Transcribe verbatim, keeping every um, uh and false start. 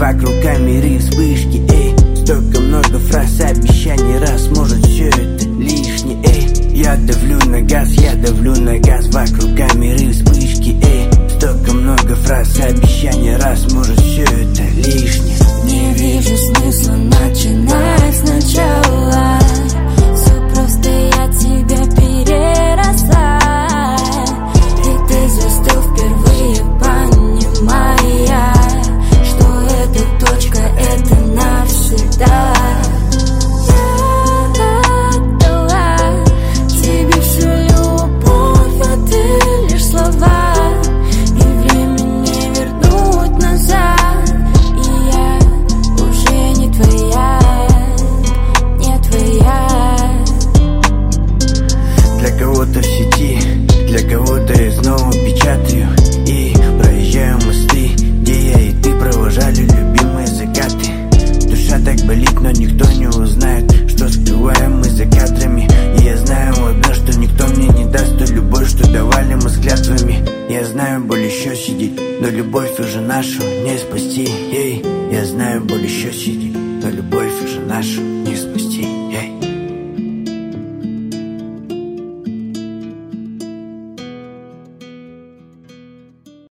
вокруг камеры и вспышки, эй. Столько много фраз, обещаний, раз, может все это лишнее, эй. Я давлю на газ, я давлю на газ, вокруг камеры и вспышки, эй. Столько много фраз, обещаний, раз, может все это лишнее. Не вижу смысла начинать сначала. Все просто, я тебя переросла. И ты застыл впервые, понимая, что эта точка, это навсегда. Я отдала тебе всю любовь, а ты лишь слова. И время не вернуть назад. И я уже не твоя, не твоя. Для кого-то в сети, для кого-то я снова печатаю и проезжаю мосты, где я и ты провожали любимые закаты. Душа так болит, но никто не узнает, что скрываем мы за кадрами. И я знаю одно, что никто мне не даст ту любовь, что давали мы с клятвами. Я знаю, боль еще сидит, но любовь уже нашу не спасти, эй. Я знаю, боль еще сидит, но любовь уже нашу не спасти.